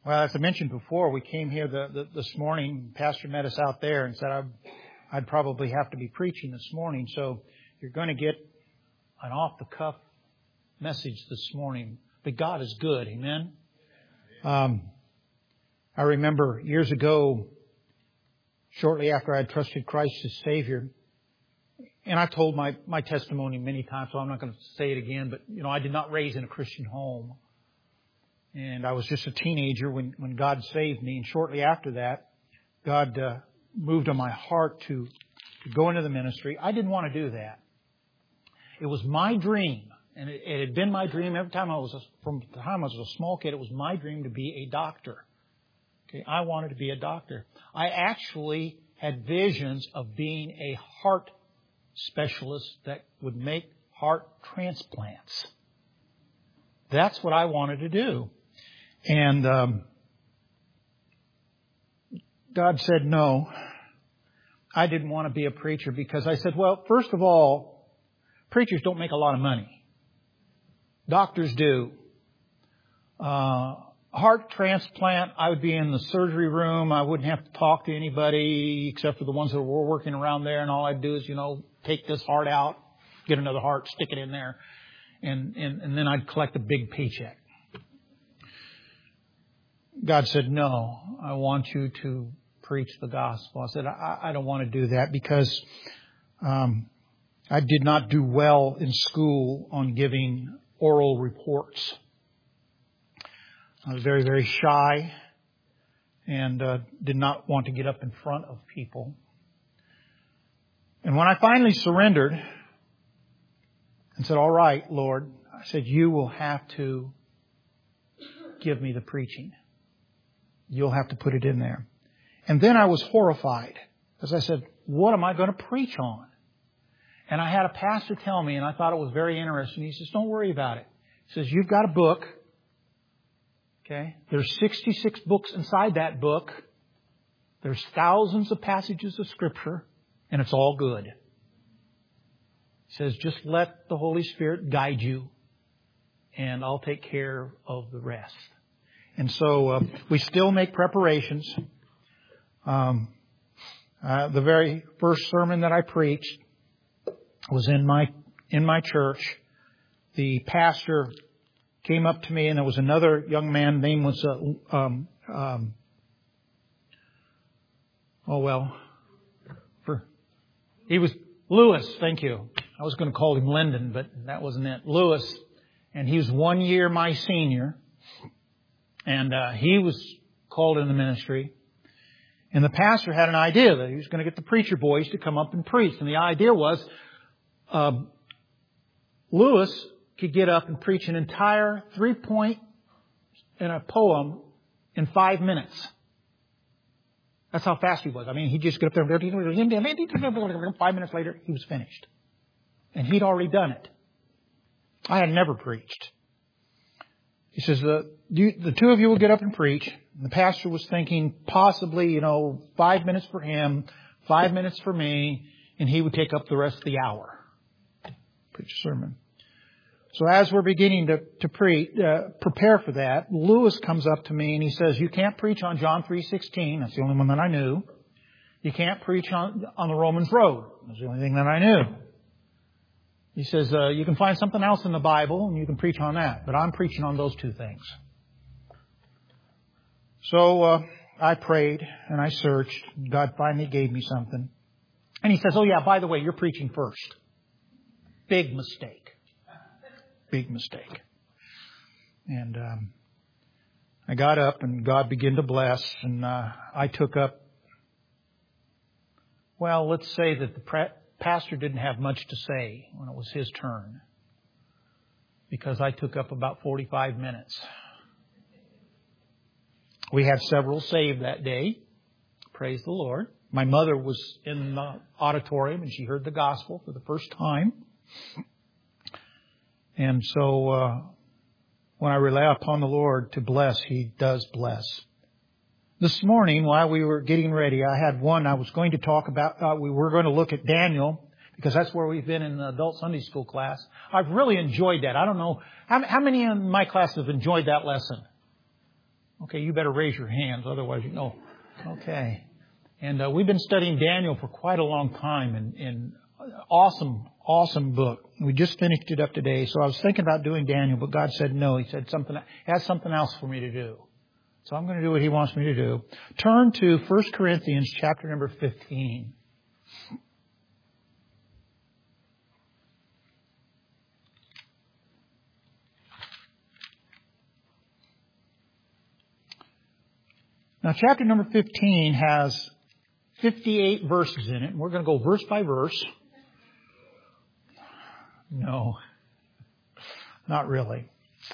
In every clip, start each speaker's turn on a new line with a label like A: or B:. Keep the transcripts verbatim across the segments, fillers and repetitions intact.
A: Well, as I mentioned before, we came here the, the, this morning. Pastor met us out there and said, I'd, I'd probably have to be preaching this morning. So you're going to get an off-the-cuff message this morning. But God is good. Amen? Um, I remember years ago, shortly after I had trusted Christ as Savior, and I've told my, my testimony many times, so I'm not going to say it again, but, you know, I did not raise in a Christian home. And I was just a teenager when, when God saved me. And shortly after that, God uh, moved on my heart to, to go into the ministry. I didn't want to do that. It was my dream, and it, it had been my dream every time I was, a, from the time I was a small kid, it was my dream to be a doctor. Okay, I wanted to be a doctor. I actually had visions of being a heart specialist that would make heart transplants. That's what I wanted to do. And um, God said no. I didn't want to be a preacher because I said, well, first of all, preachers don't make a lot of money. Doctors do. Uh, heart transplant, I would be in the surgery room. I wouldn't have to talk to anybody except for the ones that were working around there. And all I'd do is, you know, take this heart out, get another heart, stick it in there. And, and, and then I'd collect a big paycheck. God said, no, I want you to preach the gospel. I said, I, I don't want to do that because um, I did not do well in school on giving oral reports. I was very, very shy and uh, did not want to get up in front of people. And when I finally surrendered and said, all right, Lord, I said, you will have to give me the preaching. You'll have to put it in there. And then I was horrified because I said, what am I going to preach on? And I had a pastor tell me, and I thought it was very interesting. He says, don't worry about it. He says, you've got a book. Okay. There's sixty-six books inside that book. There's thousands of passages of Scripture, and it's all good. He says, just let the Holy Spirit guide you, and I'll take care of the rest. And so uh, we still make preparations. Um, uh, the very first sermon that I preached was in my in my church. The pastor came up to me, and there was another young man. Name was uh, um, um, oh well, for he was Lewis. Thank you. I was going to call him Lyndon, but that wasn't it. Lewis, and he was one year my senior. And uh, he was called in the ministry. And the pastor had an idea that he was going to get the preacher boys to come up and preach. And the idea was uh, Lewis could get up and preach an entire three-point in a poem in five minutes. That's how fast he was. I mean, he'd just get up there. Five minutes later, he was finished. And he'd already done it. I had never preached. He says, the, you, the two of you will get up and preach. And the pastor was thinking possibly, you know, five minutes for him, five minutes for me, and he would take up the rest of the hour. Preach a sermon. So as we're beginning to, to pre, uh, prepare for that, Lewis comes up to me and he says, you can't preach on John three sixteen. That's the only one that I knew. You can't preach on, on the Romans Road. That's the only thing that I knew. He says, uh, you can find something else in the Bible and you can preach on that. But I'm preaching on those two things. So uh, I prayed and I searched. God finally gave me something. And he says, oh yeah, by the way, you're preaching first. Big mistake. Big mistake. And um, I got up and God began to bless. And uh, I took up, well, let's say that the pre- pastor didn't have much to say when it was his turn, because I took up about forty-five minutes. We had several saved that day. Praise the Lord. My mother was in the auditorium and she heard the gospel for the first time. And so uh, when I rely upon the Lord to bless, He does bless. This morning, while we were getting ready, I had one I was going to talk about. Uh, we were going to look at Daniel, because that's where we've been in the adult Sunday school class. I've really enjoyed that. I don't know, how, how many in my class have enjoyed that lesson? Okay, you better raise your hands, otherwise you know. Okay. And uh, we've been studying Daniel for quite a long time, and, and awesome, awesome book. We just finished it up today, so I was thinking about doing Daniel, but God said no. He said something, He has something else for me to do. So I'm going to do what He wants me to do. Turn to First Corinthians chapter number fifteen. Now, chapter number fifteen has fifty-eight verses in it, and we're going to go verse by verse. No, not really.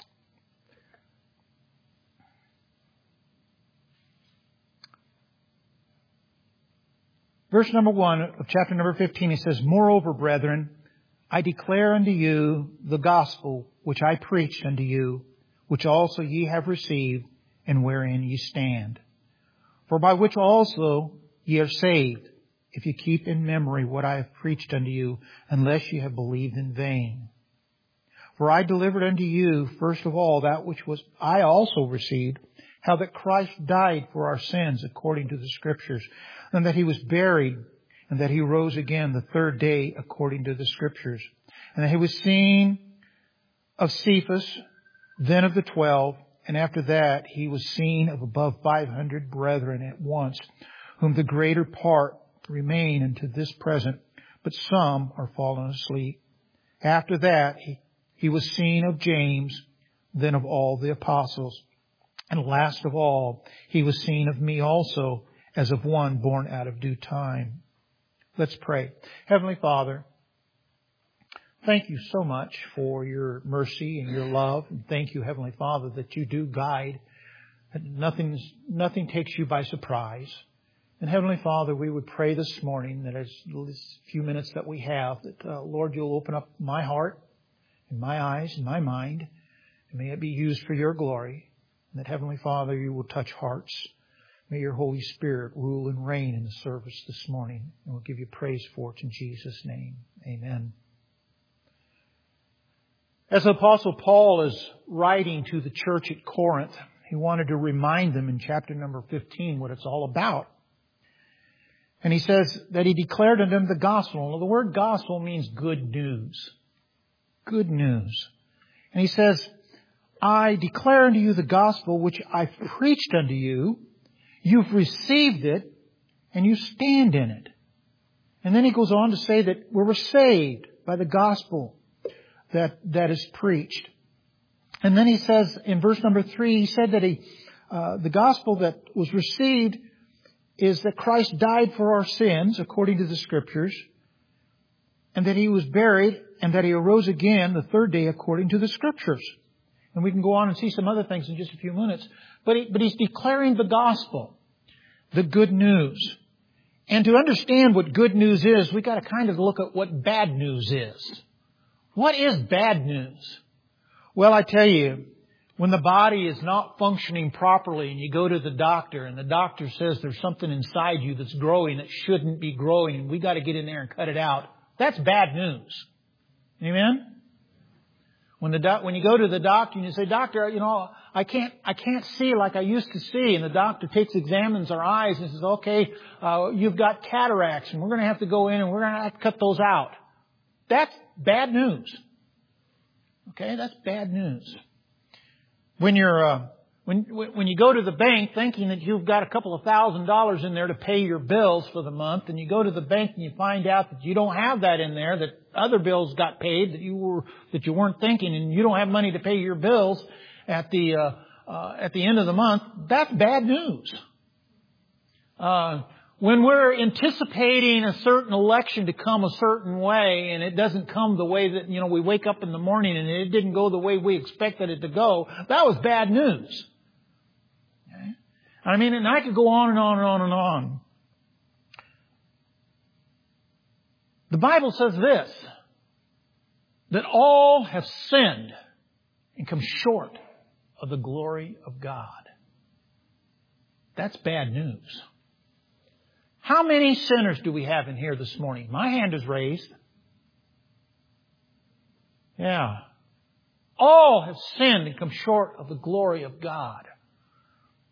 A: Verse number one of chapter number fifteen, it says, "Moreover, brethren, I declare unto you the gospel which I preached unto you, which also ye have received, and wherein ye stand. For by which also ye are saved, if you keep in memory what I have preached unto you, unless ye have believed in vain. For I delivered unto you, first of all, that which was I also received, how that Christ died for our sins according to the Scriptures, and that He was buried, and that He rose again the third day according to the Scriptures, and that He was seen of Cephas, then of the twelve, and after that He was seen of above five hundred brethren at once, whom the greater part remain unto this present, but some are fallen asleep. After that He, he was seen of James, then of all the apostles. And last of all, He was seen of me also, as of one born out of due time." Let's pray. Heavenly Father, thank you so much for your mercy and your love. And thank you, Heavenly Father, that you do guide. That nothing's, nothing takes you by surprise. And Heavenly Father, we would pray this morning that as this few minutes that we have, that uh, Lord, you'll open up my heart and my eyes and my mind, and may it be used for your glory. And that, Heavenly Father, you will touch hearts. May your Holy Spirit rule and reign in the service this morning. And we'll give you praise for it in Jesus' name. Amen. As the Apostle Paul is writing to the church at Corinth, he wanted to remind them in chapter number fifteen what it's all about. And he says that he declared unto them the gospel. Well, the word gospel means good news. Good news. And he says, "I declare unto you the gospel which I preached unto you. You've received it, and you stand in it." And then he goes on to say that we were saved by the gospel that, that is preached. And then he says in verse number three, he said that he, uh, the gospel that was received is that Christ died for our sins according to the Scriptures, and that He was buried, and that He arose again the third day according to the Scriptures. And we can go on and see some other things in just a few minutes. But, he, but he's declaring the gospel, the good news. And to understand what good news is, we've got to kind of look at what bad news is. What is bad news? Well, I tell you, when the body is not functioning properly and you go to the doctor and the doctor says there's something inside you that's growing that shouldn't be growing and we got to get in there and cut it out, that's bad news. Amen? When the doc, when you go to the doctor and you say, "Doctor, you know, I can't, I can't see like I used to see," and the doctor takes, examines our eyes and says, "Okay, uh, you've got cataracts and we're going to have to go in and we're going to have to cut those out." That's bad news. Okay, that's bad news. When you're, uh, when when you go to the bank thinking that you've got a couple of thousand dollars in there to pay your bills for the month, and you go to the bank and you find out that you don't have that in there, that other bills got paid that you were that you weren't thinking, and you don't have money to pay your bills at the uh, uh, at the end of the month, that's bad news. Uh, when we're anticipating a certain election to come a certain way, and it doesn't come the way that, you know, we wake up in the morning and it didn't go the way we expected it to go, that was bad news. Okay? I mean, and I could go on and on and on and on. The Bible says this, that all have sinned and come short of the glory of God. That's bad news. How many sinners do we have in here this morning? My hand is raised. Yeah. All have sinned and come short of the glory of God.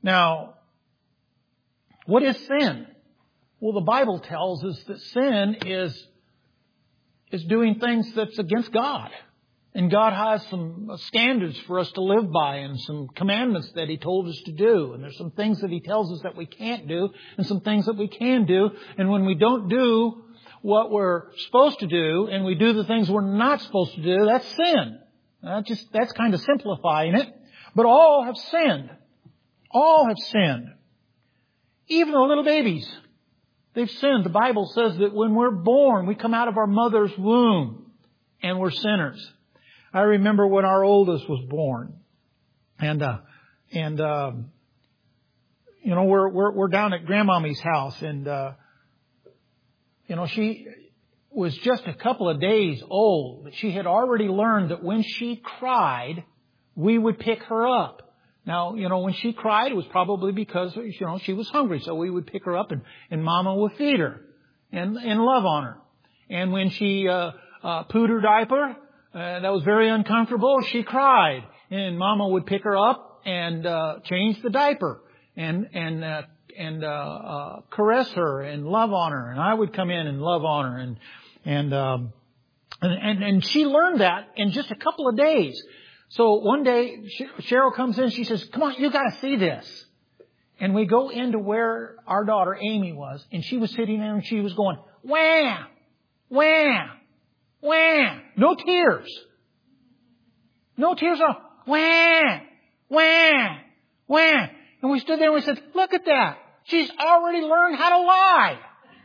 A: Now, what is sin? Well, the Bible tells us that sin is, is doing things that's against God. And God has some standards for us to live by and some commandments that He told us to do. And there's some things that He tells us that we can't do and some things that we can do. And when we don't do what we're supposed to do and we do the things we're not supposed to do, that's sin. That's just, that's kind of simplifying it. But all have sinned. All have sinned. Even the little babies. They've sinned. The Bible says that when we're born, we come out of our mother's womb and we're sinners. I remember when our oldest was born, and uh, and um, you know we're we're we're down at Grandmommy's house, and uh, you know she was just a couple of days old, but she had already learned that when she cried, we would pick her up. Now, you know, when she cried, it was probably because, you know, she was hungry, so we would pick her up, and, and Mama would feed her and and love on her. And when she uh, uh, pooed her diaper. Uh, that was very uncomfortable. She cried, and Mama would pick her up and uh, change the diaper and and uh, and uh, uh, caress her and love on her. And I would come in and love on her, and and um, and, and and she learned that in just a couple of days. So one day Cheryl comes in. She says, "Come on, you got to see this." And we go into where our daughter Amy was, and she was sitting there and she was going, "Wham, wham." Wham! No tears. No tears. Oh, wham! Wham! Wham! And we stood there and we said, look at that. She's already learned how to lie.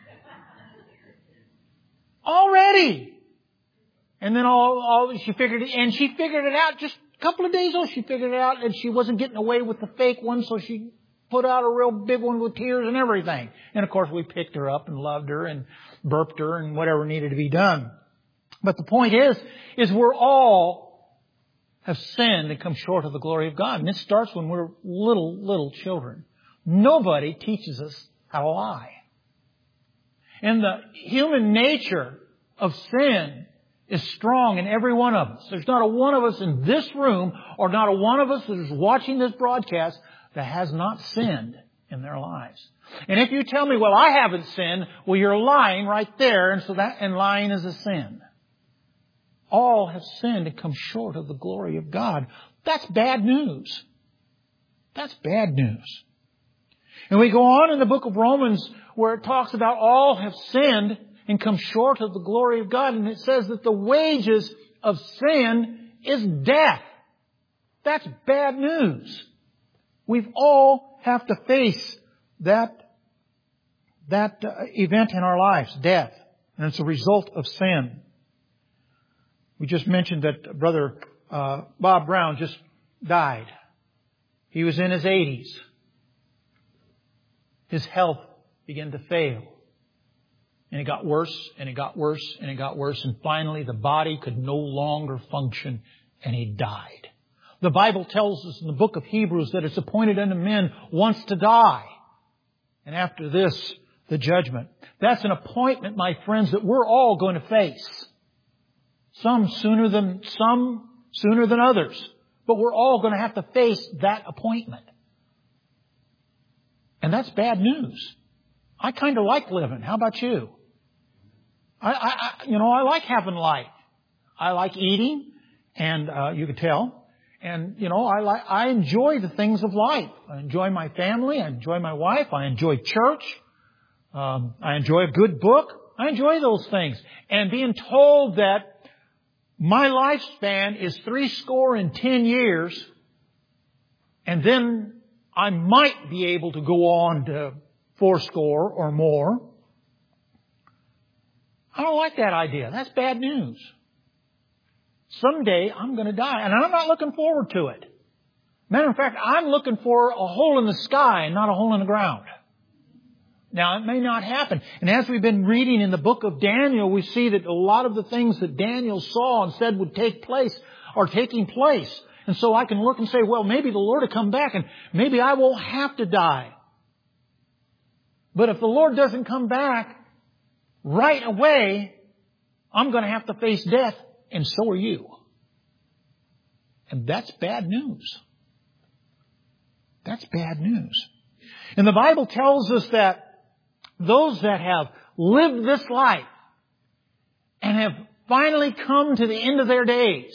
A: Already. And then all, all she figured it, and she figured it out just a couple of days old. She figured it out, and she wasn't getting away with the fake one, so she put out a real big one with tears and everything. And of course we picked her up and loved her and burped her and whatever needed to be done. But the point is, is we're all have sinned and come short of the glory of God. And it starts when we're little, little children. Nobody teaches us how to lie. And the human nature of sin is strong in every one of us. There's not a one of us in this room or not a one of us that is watching this broadcast that has not sinned in their lives. And if you tell me, well, I haven't sinned, well, you're lying right there. And so that, and lying is a sin. All have sinned and come short of the glory of God. That's bad news. That's bad news. And we go on in the book of Romans where it talks about all have sinned and come short of the glory of God. And it says that the wages of sin is death. That's bad news. We've all have to face that, that uh, event in our lives, death. And it's a result of sin. We just mentioned that Brother uh, Bob Brown just died. He was in his eighties. His health began to fail. And it got worse, and it got worse, and it got worse. And finally the body could no longer function, and he died. The Bible tells us in the book of Hebrews that it's appointed unto men once to die. And after this, the judgment. That's an appointment, my friends, that we're all going to face. Some sooner than, some sooner than others. But we're all going to have to face that appointment. And that's bad news. I kind of like living. How about you? I, I, I you know, I like having life. I like eating, and uh, you can tell. And, you know, I like, I enjoy the things of life. I enjoy my family. I enjoy my wife. I enjoy church. Um, I enjoy a good book. I enjoy those things. And being told that my lifespan is three score and ten years, and then I might be able to go on to four score or more. I don't like that idea. That's bad news. Someday I'm going to die, and I'm not looking forward to it. Matter of fact, I'm looking for a hole in the sky and not a hole in the ground. Now, it may not happen. And as we've been reading in the book of Daniel, we see that a lot of the things that Daniel saw and said would take place are taking place. And so I can look and say, well, maybe the Lord will come back and maybe I won't have to die. But if the Lord doesn't come back right away, I'm going to have to face death, and so are you. And that's bad news. That's bad news. And the Bible tells us that those that have lived this life and have finally come to the end of their days,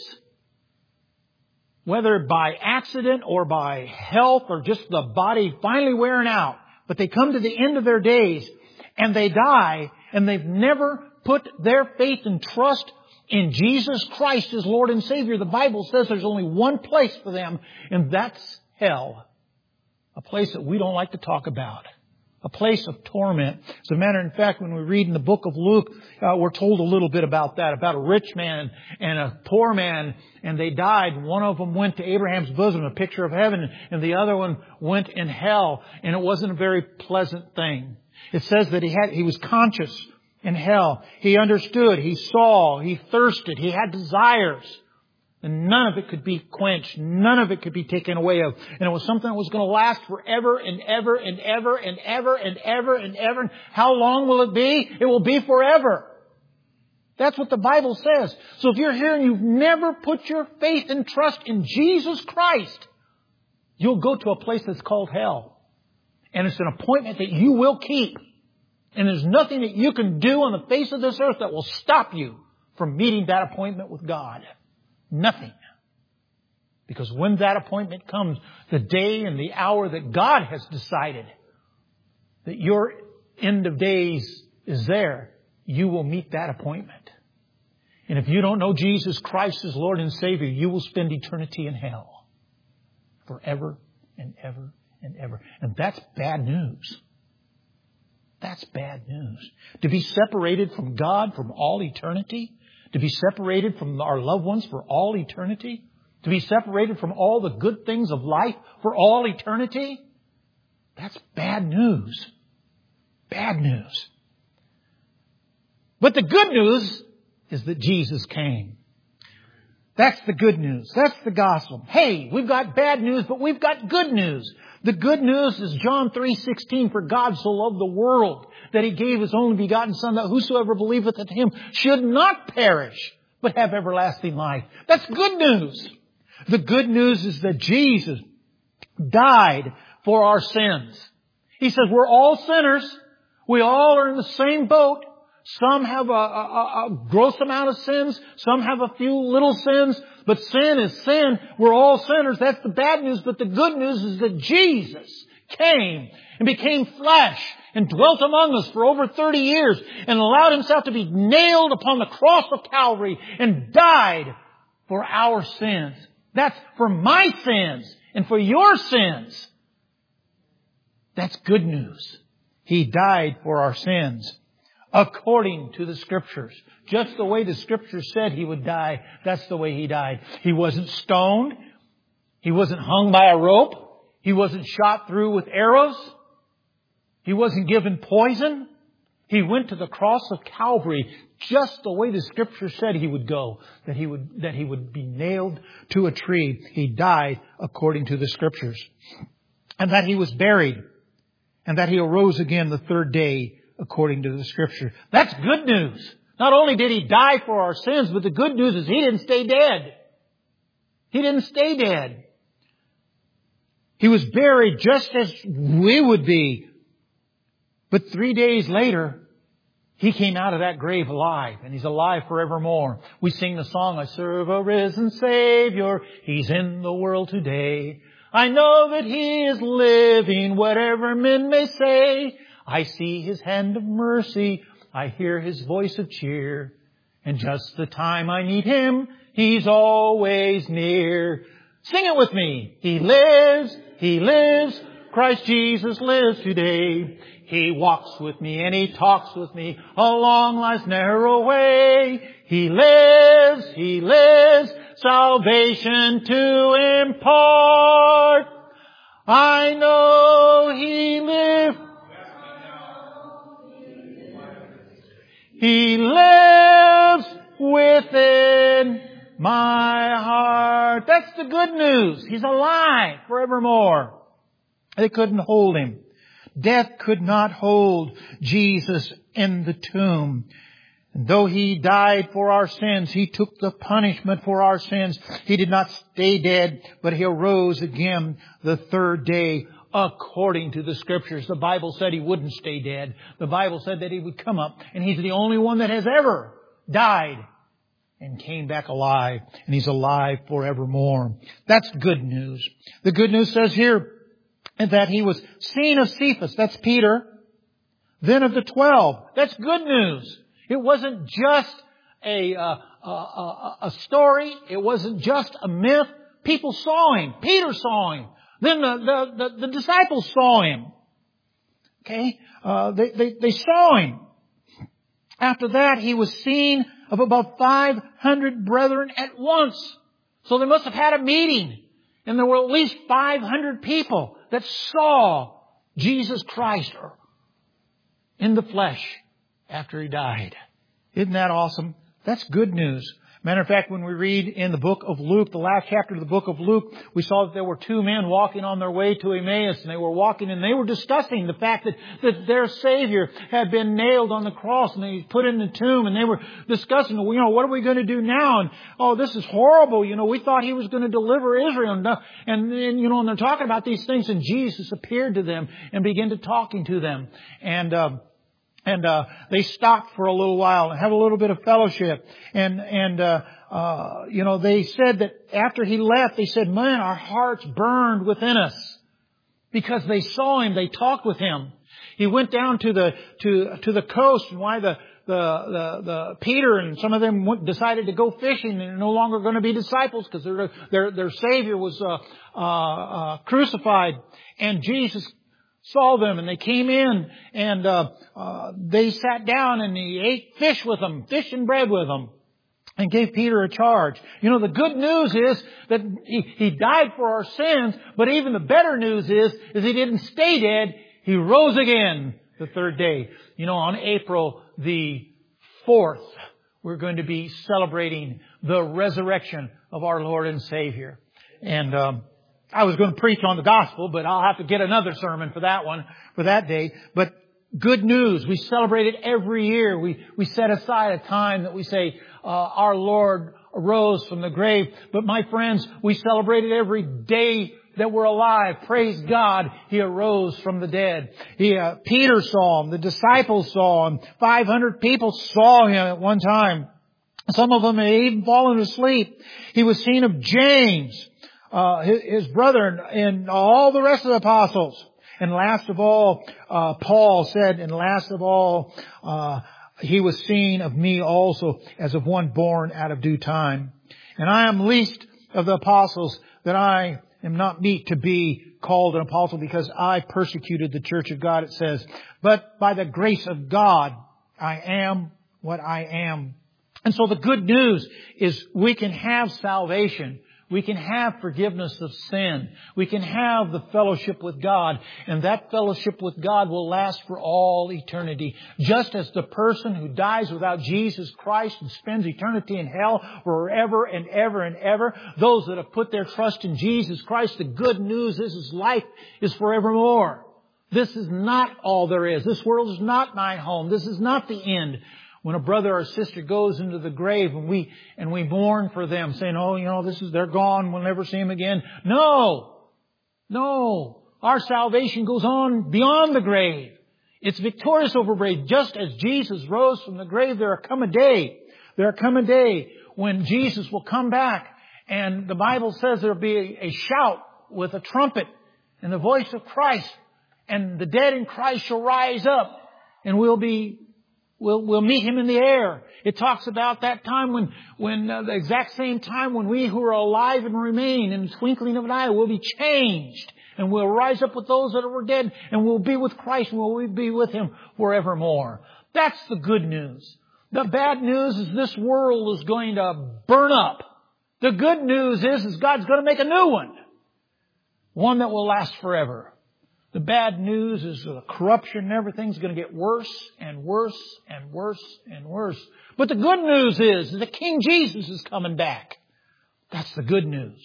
A: whether by accident or by health or just the body finally wearing out, but they come to the end of their days and they die and they've never put their faith and trust in Jesus Christ as Lord and Savior. The Bible says there's only one place for them, and that's hell. A place that we don't like to talk about. A place of torment. As a matter of fact, when we read in the book of Luke, uh, we're told a little bit about that, about a rich man and a poor man, and they died. One of them went to Abraham's bosom, a picture of heaven, and the other one went in hell, and it wasn't a very pleasant thing. It says that he had, he was conscious in hell. He understood, he saw, he thirsted, he had desires. And none of it could be quenched. None of it could be taken away of. And it was something that was going to last forever and ever and ever and ever and ever and ever. And how long will it be? It will be forever. That's what the Bible says. So if you're here and you've never put your faith and trust in Jesus Christ, you'll go to a place that's called hell. And it's an appointment that you will keep. And there's nothing that you can do on the face of this earth that will stop you from meeting that appointment with God. Nothing. Because when that appointment comes, the day and the hour that God has decided that your end of days is there, you will meet that appointment. And if you don't know Jesus Christ as Lord and Savior, you will spend eternity in hell. Forever and ever and ever. And that's bad news. That's bad news. To be separated from God from all eternity. To be separated from our loved ones for all eternity. To be separated from all the good things of life for all eternity. That's bad news. Bad news. But the good news is that Jesus came. That's the good news. That's the gospel. Hey, we've got bad news, but we've got good news. The good news is John three sixteen, for God so loved the world that He gave His only begotten Son, that whosoever believeth in Him should not perish, but have everlasting life. That's good news. The good news is that Jesus died for our sins. He says we're all sinners. We all are in the same boat. Some have a, a, a gross amount of sins. Some have a few little sins. But sin is sin. We're all sinners. That's the bad news. But the good news is that Jesus came and became flesh and dwelt among us for over thirty years and allowed Himself to be nailed upon the cross of Calvary and died for our sins. That's for my sins and for your sins. That's good news. He died for our sins. According to the Scriptures. Just the way the Scriptures said He would die, that's the way He died. He wasn't stoned. He wasn't hung by a rope. He wasn't shot through with arrows. He wasn't given poison. He went to the cross of Calvary just the way the Scripture said He would go. That He would, that He would be nailed to a tree. He died according to the Scriptures. And that He was buried. And that He arose again the third day according to the Scripture. That's good news. Not only did He die for our sins, but the good news is He didn't stay dead. He didn't stay dead. He was buried just as we would be. But three days later, He came out of that grave alive, and He's alive forevermore. We sing the song, I serve a risen Savior. He's in the world today. I know that He is living, whatever men may say. I see His hand of mercy. I hear His voice of cheer. And just the time I need Him, He's always near. Sing it with me. He lives. He lives. Christ Jesus lives today. He walks with me and He talks with me along life's narrow way. He lives. He lives. Salvation to impart. I know He lives. He lives within my heart. That's the good news. He's alive forevermore. They couldn't hold Him. Death could not hold Jesus in the tomb. And though He died for our sins, He took the punishment for our sins. He did not stay dead, but He arose again the third day according to the Scriptures. The Bible said He wouldn't stay dead. The Bible said that He would come up. And He's the only one that has ever died and came back alive. And He's alive forevermore. That's good news. The good news says here that He was seen of Cephas. That's Peter. Then of the twelve. That's good news. It wasn't just a, uh, a, a, a story. It wasn't just a myth. People saw Him. Peter saw Him. Then the, the, the, the disciples saw Him. Okay? Uh, they, they, they saw Him. After that, He was seen of about five hundred brethren at once. So they must have had a meeting. And there were at least five hundred people that saw Jesus Christ in the flesh after He died. Isn't that awesome? That's good news. Matter of fact, when we read in the book of Luke, the last chapter of the book of Luke, we saw that there were two men walking on their way to Emmaus, and they were walking and they were discussing the fact that, that their Savior had been nailed on the cross and they put in the tomb, and they were discussing, well, you know, what are we going to do now? And, oh, this is horrible. You know, we thought He was going to deliver Israel. And, and, and you know, and they're talking about these things, and Jesus appeared to them and began to talking to them. And, um, And, uh, they stopped for a little while and had a little bit of fellowship. And, and, uh, uh, you know, they said that after He left, they said, man, our hearts burned within us because they saw Him. They talked with Him. He went down to the, to, to the coast, and why the, the, the, the Peter and some of them went, decided to go fishing, and they're no longer going to be disciples because their, their, their Savior was, uh, uh, uh, crucified. And Jesus saw them, and they came in, and uh, uh, they sat down, and He ate fish with them, fish and bread with them, and gave Peter a charge. You know, the good news is that he, he died for our sins, but even the better news is, is He didn't stay dead. He rose again the third day. You know, on April the fourth, we're going to be celebrating the resurrection of our Lord and Savior. And um I was going to preach on the gospel, but I'll have to get another sermon for that one, for that day. But good news. We celebrate it every year. We, we set aside a time that we say, uh, our Lord arose from the grave. But my friends, we celebrate it every day that we're alive. Praise God, He arose from the dead. He, uh, Peter saw Him. The disciples saw Him. five hundred people saw Him at one time. Some of them had even fallen asleep. He was seen of James, Uh, his, his brother, and all the rest of the apostles. And last of all, uh, Paul said, and last of all, uh, He was seen of me also as of one born out of due time. And I am least of the apostles, that I am not meet to be called an apostle, because I persecuted the church of God, it says. But by the grace of God, I am what I am. And so the good news is we can have salvation. We can have forgiveness of sin. We can have the fellowship with God. And that fellowship with God will last for all eternity. Just as the person who dies without Jesus Christ and spends eternity in hell forever and ever and ever. Those that have put their trust in Jesus Christ, the good news is His life is forevermore. This is not all there is. This world is not my home. This is not the end. When a brother or sister goes into the grave and we, and we mourn for them, saying, oh, you know, this is, they're gone, we'll never see them again. No! No! Our salvation goes on beyond the grave. It's victorious over grave. Just as Jesus rose from the grave, there will come a day, there will come a day when Jesus will come back, and the Bible says there will be a, a shout with a trumpet and the voice of Christ, and the dead in Christ shall rise up, and we'll be We'll, we'll meet Him in the air. It talks about that time when, when uh, the exact same time when we who are alive and remain in the twinkling of an eye will be changed. And we'll rise up with those that were dead, and we'll be with Christ, and we'll be with Him forevermore. That's the good news. The bad news is this world is going to burn up. The good news is, is God's going to make a new one. One that will last forever. The bad news is the corruption and everything's going to get worse and worse and worse and worse. But the good news is that King Jesus is coming back. That's the good news.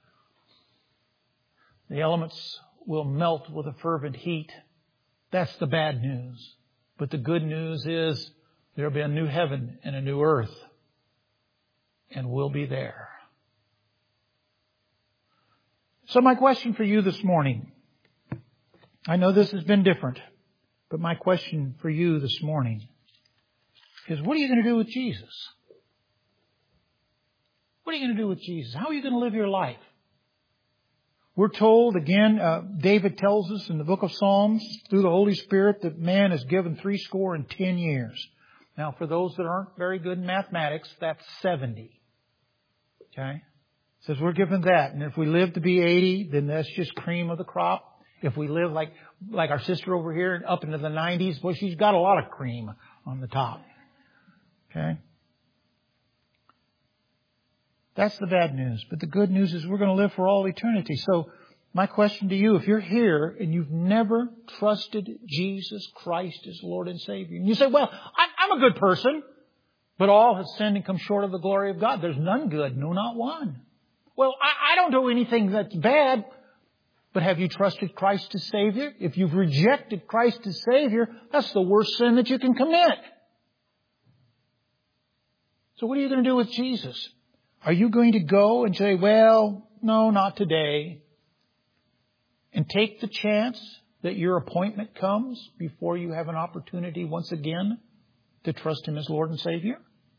A: The elements will melt with a fervent heat. That's the bad news. But the good news is There'll be a new heaven and a new earth. And we'll be there. So my question for you this morning, I know this has been different, but my question for you this morning is, what are you going to do with Jesus? What are you going to do with Jesus? How are you going to live your life? We're told, again, uh, David tells us in the book of Psalms, through the Holy Spirit, that man is given three score and ten years. Now, for those that aren't very good in mathematics, that's seventy. Okay? It says we're given that. And if we live to be eighty, then that's just cream of the crop. If we live like like our sister over here up into the nineties, well, she's got a lot of cream on the top. Okay? That's the bad news. But the good news is we're going to live for all eternity. So my question to you, if you're here and you've never trusted Jesus Christ as Lord and Savior, and you say, well, I'm a good person, but all have sinned and come short of the glory of God. There's none good, no, not one. Well, I, I don't do anything that's bad, but have you trusted Christ as Savior? If you've rejected Christ as Savior, that's the worst sin that you can commit. So what are you going to do with Jesus? Are you going to go and say, well, no, not today, and take the chance that your appointment comes before you have an opportunity once again to trust Him as Lord and Savior?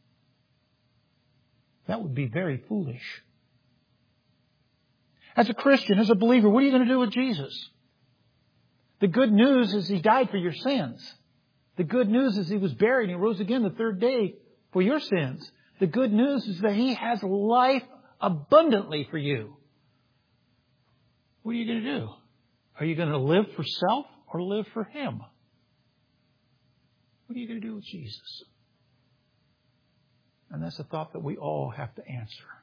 A: That would be very foolish. As a Christian, as a believer, what are you going to do with Jesus? The good news is He died for your sins. The good news is He was buried and He rose again the third day for your sins. The good news is that He has life abundantly for you. What are you going to do? Are you going to live for self or live for Him? What are you going to do with Jesus? And that's a thought that we all have to answer.